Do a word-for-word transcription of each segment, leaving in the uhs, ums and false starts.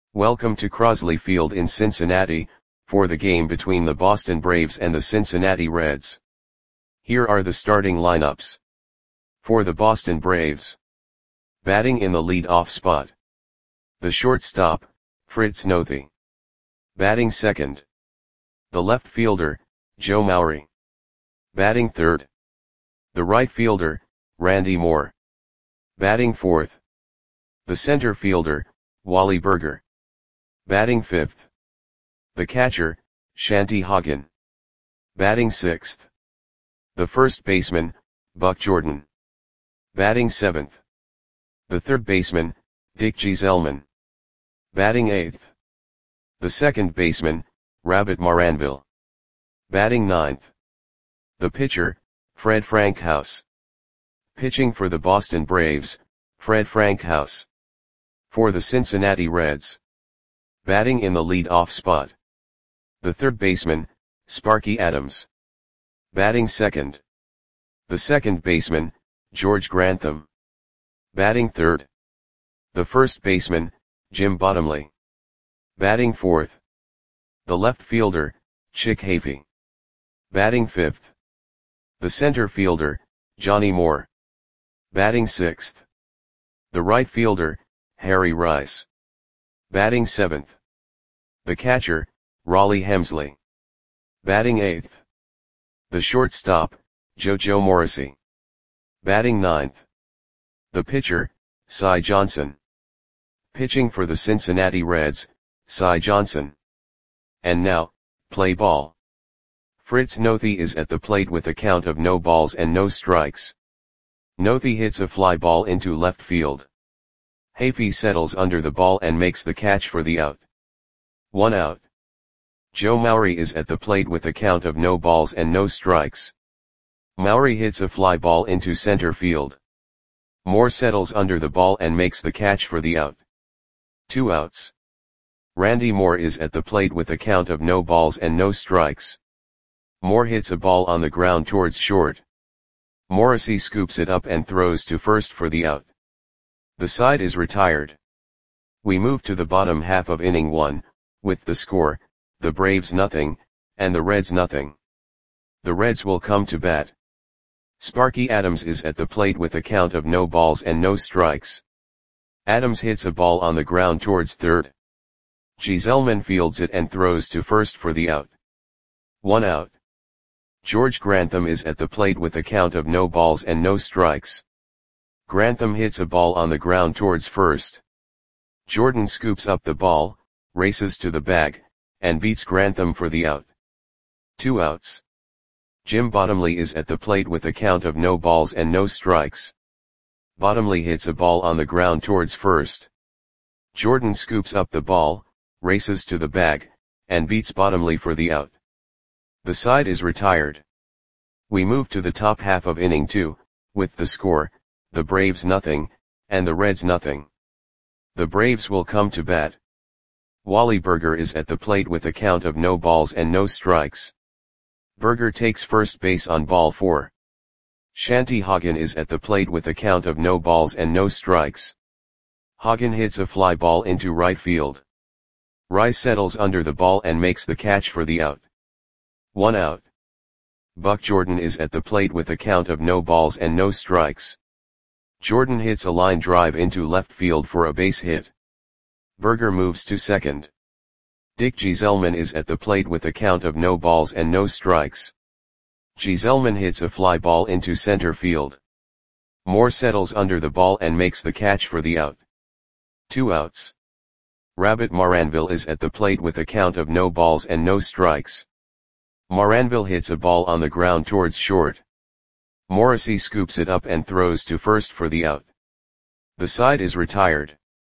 Welcome to Crosley Field in Cincinnati, for the game between the Boston Braves and the Cincinnati Reds. Here are the starting lineups. For the Boston Braves. Batting in the lead-off spot. The shortstop, Fritz Noothe. Batting second. The left fielder, Joe Maury. Batting third. The right fielder, Randy Moore. Batting fourth. The center fielder, Wally Burger. Batting fifth. The catcher, Shanty Hagen. Batting sixth. The first baseman, Buck Jordan. Batting seventh. The third baseman, Dick Gieselman. Batting eighth. The second baseman, Rabbit Maranville. Batting ninth. The pitcher, Fred Frankhouse. Pitching for the Boston Braves, Fred Frankhouse. For the Cincinnati Reds. Batting in the lead-off spot. The third baseman, Sparky Adams. Batting second. The second baseman, George Grantham. Batting third. The first baseman, Jim Bottomley. Batting fourth. The left fielder, Chick Hafey. Batting fifth. The center fielder, Johnny Moore. Batting sixth. The right fielder, Harry Rice. Batting seventh. The catcher, Rollie Hemsley. Batting eighth. The shortstop, JoJo Morrissey. Batting ninth. The pitcher, Cy Johnson. Pitching for the Cincinnati Reds, Cy Johnson. And now, play ball. Fritz Noothe is at the plate with a count of no balls and no strikes. Noothe hits a fly ball into left field. Hafey settles under the ball and makes the catch for the out. One out. Joe Maury is at the plate with a count of no balls and no strikes. Maury hits a fly ball into center field. Moore settles under the ball and makes the catch for the out. Two outs. Randy Moore is at the plate with a count of no balls and no strikes. Moore hits a ball on the ground towards short. Morrissey scoops it up and throws to first for the out. The side is retired. We move to the bottom half of inning one, with the score, the Braves nothing, and the Reds nothing. The Reds will come to bat. Sparky Adams is at the plate with a count of no balls and no strikes. Adams hits a ball on the ground towards third. Gieselman fields it and throws to first for the out. One out. George Grantham is at the plate with a count of no balls and no strikes. Grantham hits a ball on the ground towards first. Jordan scoops up the ball, races to the bag, and beats Grantham for the out. Two outs. Jim Bottomley is at the plate with a count of no balls and no strikes. Bottomley hits a ball on the ground towards first. Jordan scoops up the ball, races to the bag, and beats Bottomley for the out. The side is retired. We move to the top half of inning two, with the score, the Braves nothing, and the Reds nothing. The Braves will come to bat. Wally Burger is at the plate with a count of no balls and no strikes. Burger takes first base on ball four. Shanty Hagen is at the plate with a count of no balls and no strikes. Hagen hits a fly ball into right field. Rice settles under the ball and makes the catch for the out. One out. Buck Jordan is at the plate with a count of no balls and no strikes. Jordan hits a line drive into left field for a base hit. Burger moves to second. Dick Gieselman is at the plate with a count of no balls and no strikes. Gieselman hits a fly ball into center field. Moore settles under the ball and makes the catch for the out. Two outs. Rabbit Maranville is at the plate with a count of no balls and no strikes. Maranville hits a ball on the ground towards short. Morrissey scoops it up and throws to first for the out. The side is retired.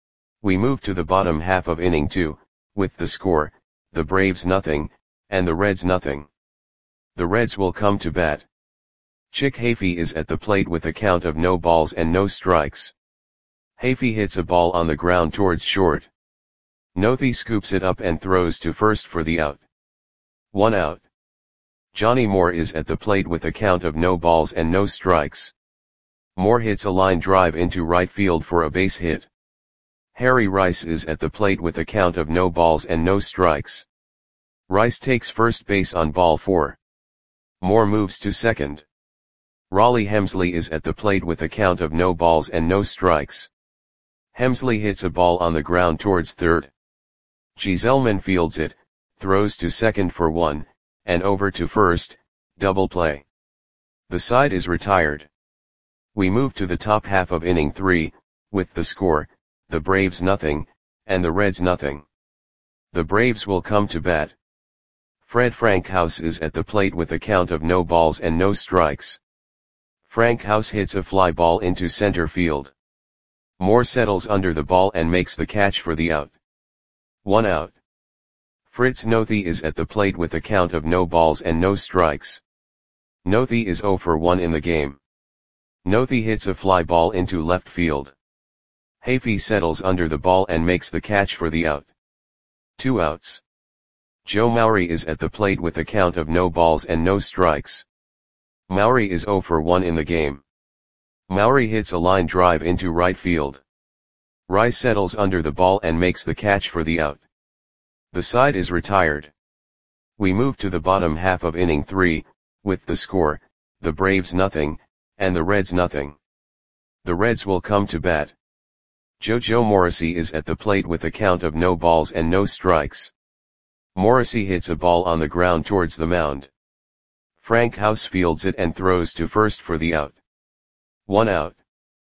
We move to the bottom half of inning two, with the score, the Braves nothing, and the Reds nothing. The Reds will come to bat. Chick Hafey is at the plate with a count of no balls and no strikes. Hafey hits a ball on the ground towards short. Noothe scoops it up and throws to first for the out. One out. Johnny Moore is at the plate with a count of no balls and no strikes. Moore hits a line drive into right field for a base hit. Harry Rice is at the plate with a count of no balls and no strikes. Rice takes first base on ball four. Moore moves to second. Raleigh Hemsley is at the plate with a count of no balls and no strikes. Hemsley hits a ball on the ground towards third. Gieselman fields it, throws to second for one, and over to first, double play. The side is retired. We move to the top half of inning three, with the score, the Braves nothing, and the Reds nothing. The Braves will come to bat. Fred Frankhouse is at the plate with a count of no balls and no strikes. Frankhouse hits a fly ball into center field. Moore settles under the ball and makes the catch for the out. One out. Fritz Nothey is at the plate with a count of no balls and no strikes. Nothey is oh for one in the game. Nothey hits a fly ball into left field. Hafey settles under the ball and makes the catch for the out. Two outs. Joe Maury is at the plate with a count of no balls and no strikes. Maury is oh for one in the game. Maury hits a line drive into right field. Rice settles under the ball and makes the catch for the out. The side is retired. We move to the bottom half of inning three, with the score, the Braves nothing, and the Reds nothing. The Reds will come to bat. JoJo Morrissey is at the plate with a count of no balls and no strikes. Morrissey hits a ball on the ground towards the mound. Frankhouse fields it and throws to first for the out. One out.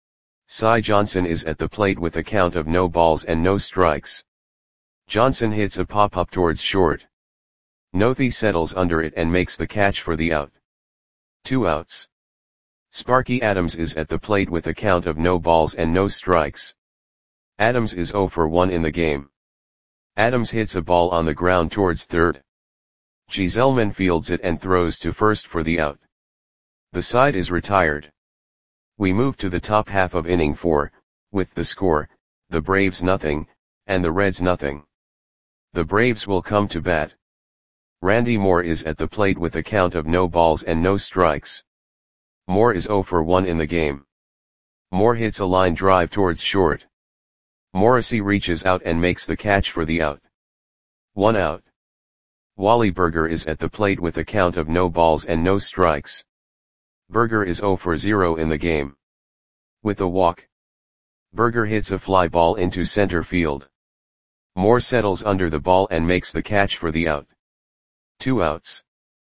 Cy Johnson is at the plate with a count of no balls and no strikes. Johnson hits a pop-up towards short. Nothey settles under it and makes the catch for the out. Two outs. Sparky Adams is at the plate with a count of no balls and no strikes. Adams is oh for one in the game. Adams hits a ball on the ground towards third. Gieselman fields it and throws to first for the out. The side is retired. We move to the top half of inning four, with the score, the Braves nothing, and the Reds nothing. The Braves will come to bat. Randy Moore is at the plate with a count of no balls and no strikes. Moore is oh for one in the game. Moore hits a line drive towards short. Morrissey reaches out and makes the catch for the out. One out. Wally Berger is at the plate with a count of no balls and no strikes. Berger is oh for zero in the game. With a walk. Berger hits a fly ball into center field. Moore settles under the ball and makes the catch for the out. Two outs.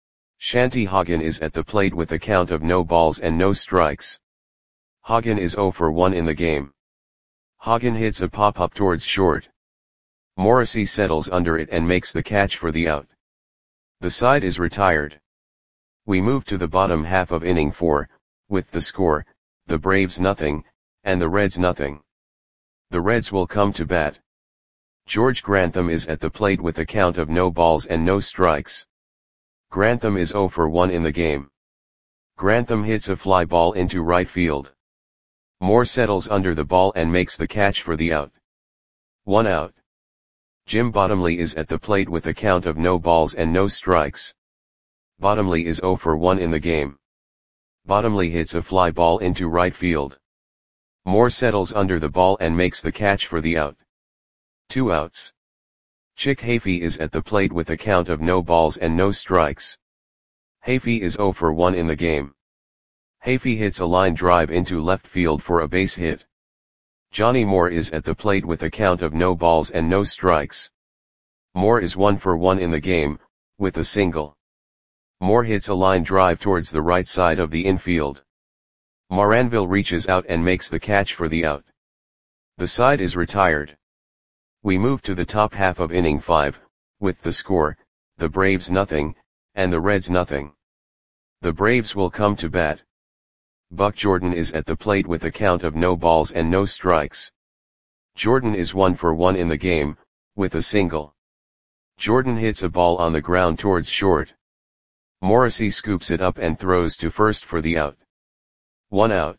Shanty Hagen is at the plate with a count of no balls and no strikes. Hagen is oh for one in the game. Hagen hits a pop-up towards short. Morrissey settles under it and makes the catch for the out. The side is retired. We move to the bottom half of inning four, with the score, the Braves nothing, and the Reds nothing. The Reds will come to bat. George Grantham is at the plate with a count of no balls and no strikes. Grantham is oh for one in the game. Grantham hits a fly ball into right field. Moore settles under the ball and makes the catch for the out. One out. Jim Bottomley is at the plate with a count of no balls and no strikes. Bottomley is oh for one in the game. Bottomley hits a fly ball into right field. Moore settles under the ball and makes the catch for the out. Two outs. Chick Hafey is at the plate with a count of no balls and no strikes. Hafey is oh for one in the game. Hafey hits a line drive into left field for a base hit. Johnny Moore is at the plate with a count of no balls and no strikes. Moore is one for one in the game, with a single. Moore hits a line drive towards the right side of the infield. Moranville reaches out and makes the catch for the out. The side is retired. We move to the top half of inning five, with the score, the Braves nothing, and the Reds nothing. The Braves will come to bat. Buck Jordan is at the plate with a count of no balls and no strikes. Jordan is one for one in the game, with a single. Jordan hits a ball on the ground towards short. Morrissey scoops it up and throws to first for the out. One out.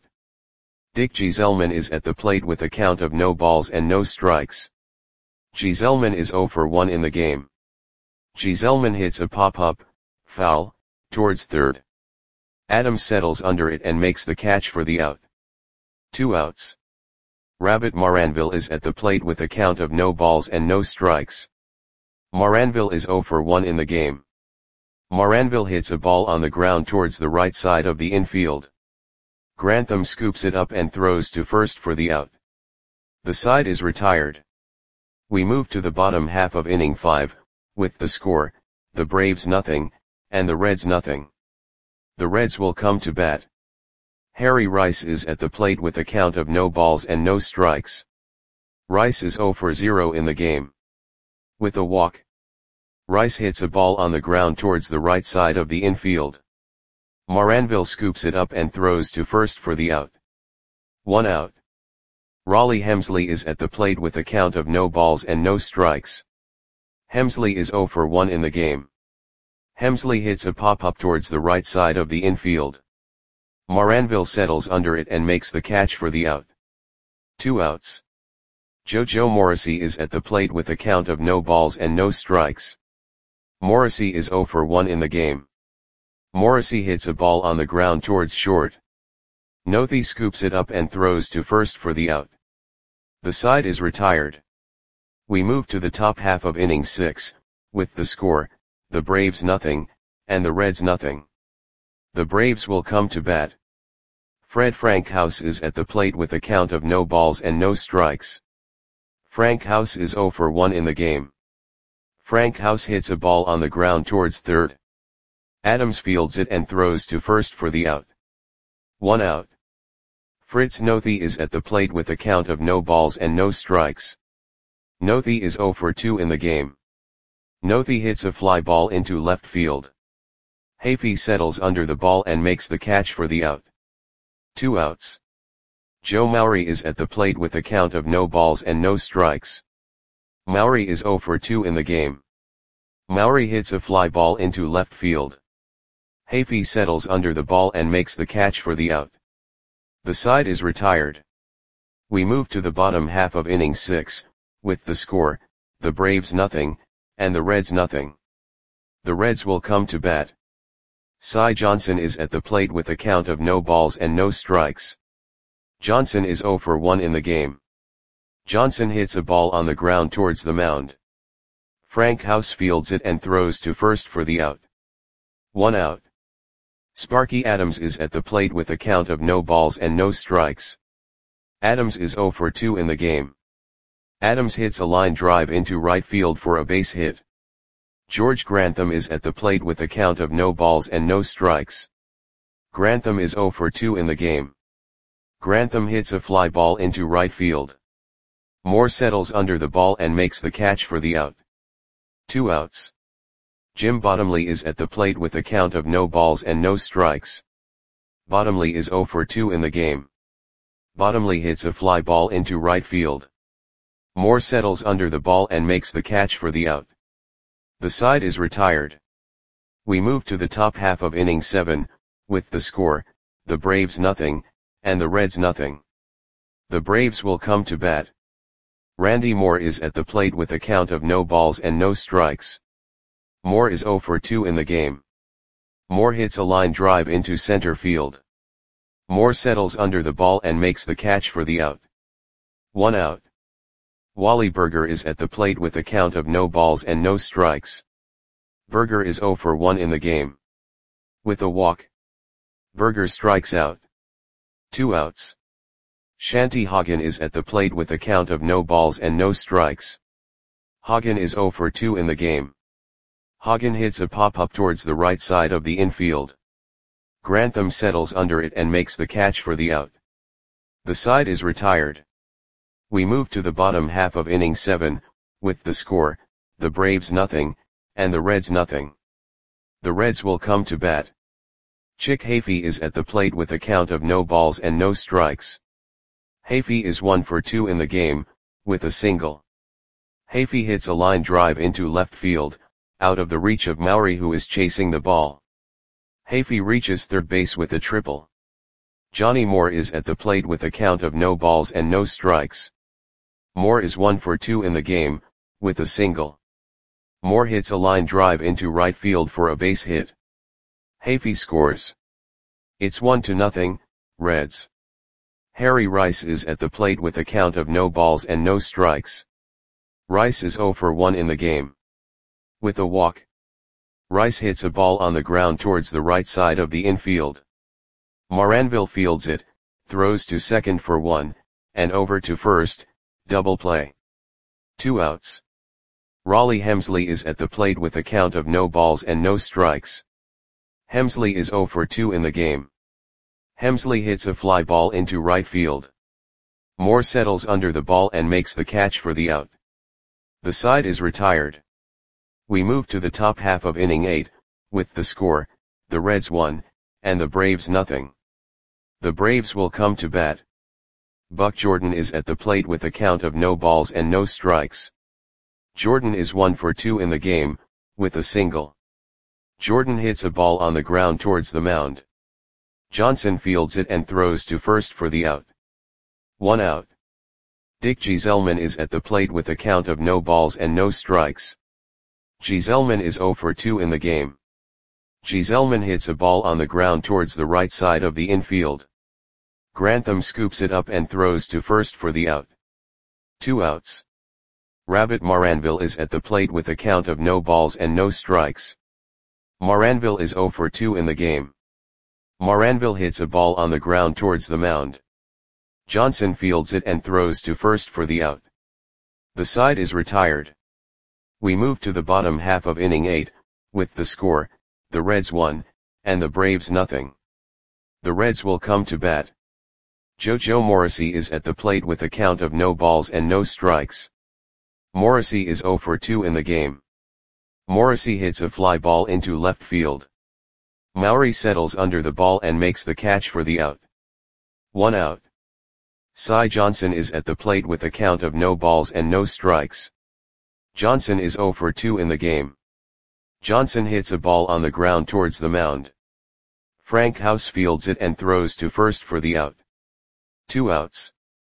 Dick Gieselman is at the plate with a count of no balls and no strikes. Gieselman is oh for one in the game. Gieselman hits a pop-up, foul, towards third. Adams settles under it and makes the catch for the out. Two outs. Rabbit Moranville is at the plate with a count of no balls and no strikes. Moranville is zero for one in the game. Moranville hits a ball on the ground towards the right side of the infield. Grantham scoops it up and throws to first for the out. The side is retired. We move to the bottom half of inning five, with the score, the Braves nothing, and the Reds nothing. The Reds will come to bat. Harry Rice is at the plate with a count of no balls and no strikes. Rice is zero for zero in the game. With a walk, Rice hits a ball on the ground towards the right side of the infield. Moranville scoops it up and throws to first for the out. One out. Raleigh Hemsley is at the plate with a count of no balls and no strikes. Hemsley is zero for one in the game. Hemsley hits a pop-up towards the right side of the infield. Moranville settles under it and makes the catch for the out. Two outs. JoJo Morrissey is at the plate with a count of no balls and no strikes. Morrissey is zero for one in the game. Morrissey hits a ball on the ground towards short. Nothey scoops it up and throws to first for the out. The side is retired. We move to the top half of inning six, with the score, the Braves nothing, and the Reds nothing. The Braves will come to bat. Fred Frankhouse is at the plate with a count of no balls and no strikes. Frankhouse is zero for one in the game. Frankhouse hits a ball on the ground towards third. Adams fields it and throws to first for the out. One out. Fritz Nothey is at the plate with a count of no balls and no strikes. Nothey is zero for two in the game. Nothey hits a fly ball into left field. Hafey settles under the ball and makes the catch for the out. Two outs. Joe Maury is at the plate with a count of no balls and no strikes. Maury is zero for two in the game. Maury hits a fly ball into left field. Hafey settles under the ball and makes the catch for the out. The side is retired. We move to the bottom half of inning six, with the score, the Braves nothing, and the Reds nothing. The Reds will come to bat. Cy Johnson is at the plate with a count of no balls and no strikes. Johnson is zero for one in the game. Johnson hits a ball on the ground towards the mound. Frankhouse fields it and throws to first for the out. One out. Sparky Adams is at the plate with a count of no balls and no strikes. Adams is zero for two in the game. Adams hits a line drive into right field for a base hit. George Grantham is at the plate with a count of no balls and no strikes. Grantham is zero for two in the game. Grantham hits a fly ball into right field. Moore settles under the ball and makes the catch for the out. Two outs. Jim Bottomley is at the plate with a count of no balls and no strikes. Bottomley is zero for two in the game. Bottomley hits a fly ball into right field. Moore settles under the ball and makes the catch for the out. The side is retired. We move to the top half of inning seven, with the score, the Braves nothing, and the Reds nothing. The Braves will come to bat. Randy Moore is at the plate with a count of no balls and no strikes. Moore is zero for two in the game. Moore hits a line drive into center field. Moore settles under the ball and makes the catch for the out. One out. Wally Berger is at the plate with a count of no balls and no strikes. Berger is zero for one in the game. With a walk, Berger strikes out. Two outs. Shanty Hagen is at the plate with a count of no balls and no strikes. Hagen is zero for two in the game. Hagen hits a pop-up towards the right side of the infield. Grantham settles under it and makes the catch for the out. The side is retired. We move to the bottom half of inning seven, with the score, the Braves nothing, and the Reds nothing. The Reds will come to bat. Chick Hafey is at the plate with a count of no balls and no strikes. Hafey is one for two in the game, with a single. Hafey hits a line drive into left field, out of the reach of Maury who is chasing the ball. Hafey reaches third base with a triple. Johnny Moore is at the plate with a count of no balls and no strikes. Moore is one for two in the game, with a single. Moore hits a line drive into right field for a base hit. Hafey scores. It's one to nothing, Reds. Harry Rice is at the plate with a count of no balls and no strikes. Rice is zero for one in the game. With a walk, Rice hits a ball on the ground towards the right side of the infield. Moranville fields it, throws to second for one, and over to first, double play. Two outs. Raleigh Hemsley is at the plate with a count of no balls and no strikes. Hemsley is zero for two in the game. Hemsley hits a fly ball into right field. Moore settles under the ball and makes the catch for the out. The side is retired. We move to the top half of inning eight, with the score, the Reds one, and the Braves nothing. The Braves will come to bat. Buck Jordan is at the plate with a count of no balls and no strikes. Jordan is one for two in the game, with a single. Jordan hits a ball on the ground towards the mound. Johnson fields it and throws to first for the out. One out. Dick Gieselman is at the plate with a count of no balls and no strikes. Gieselman is zero for two in the game. Gieselman hits a ball on the ground towards the right side of the infield. Grantham scoops it up and throws to first for the out. Two outs. Rabbit Moranville is at the plate with a count of no balls and no strikes. Moranville is zero for two in the game. Moranville hits a ball on the ground towards the mound. Johnson fields it and throws to first for the out. The side is retired. We move to the bottom half of inning eight, with the score, the Reds one, and the Braves nothing. The Reds will come to bat. JoJo Morrissey is at the plate with a count of no balls and no strikes. Morrissey is zero for two in the game. Morrissey hits a fly ball into left field. Mowry settles under the ball and makes the catch for the out. One out. Cy Johnson is at the plate with a count of no balls and no strikes. Johnson is zero for two in the game. Johnson hits a ball on the ground towards the mound. Frank House fields it and throws to first for the out. Two outs.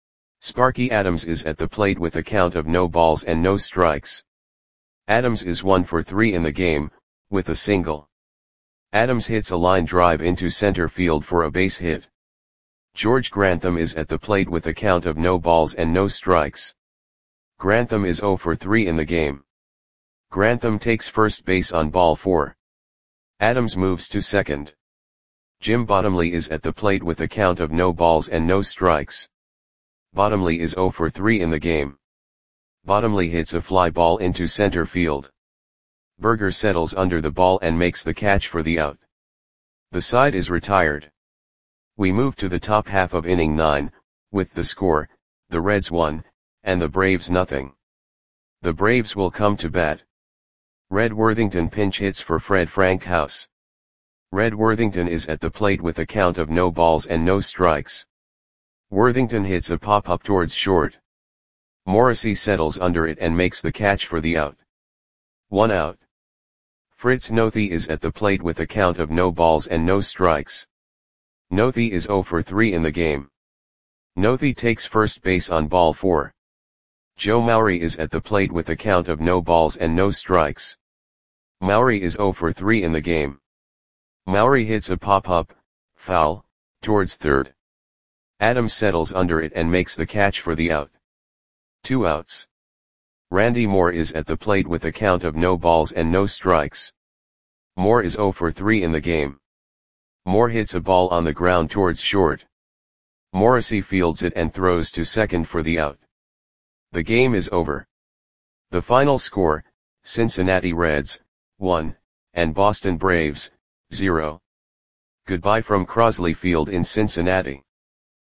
Sparky Adams is at the plate with a count of no balls and no strikes. Adams is one for three in the game, with a single. Adams hits a line drive into center field for a base hit. George Grantham is at the plate with a count of no balls and no strikes. Grantham is zero for three in the game. Grantham takes first base on ball four. Adams moves to second. Jim Bottomley is at the plate with a count of no balls and no strikes. Bottomley is zero for three in the game. Bottomley hits a fly ball into center field. Berger settles under the ball and makes the catch for the out. The side is retired. We move to the top half of inning nine, with the score, the Reds one, and the Braves nothing. The Braves will come to bat. Red Worthington pinch hits for Fred Frank House. Red Worthington is at the plate with a count of no balls and no strikes. Worthington hits a pop-up towards short. Morrissey settles under it and makes the catch for the out. One out. Fritz Nothey is at the plate with a count of no balls and no strikes. Nothey is zero for three in the game. Nothey takes first base on ball four. Joe Mowry is at the plate with a count of no balls and no strikes. Mowry is zero for three in the game. Mowry hits a pop-up, foul, towards third. Adams settles under it and makes the catch for the out. Two outs. Randy Moore is at the plate with a count of no balls and no strikes. Moore is zero for three in the game. Moore hits a ball on the ground towards short. Morrissey fields it and throws to second for the out. The game is over. The final score, Cincinnati Reds, one, and Boston Braves, zero. Goodbye from Crosley Field in Cincinnati.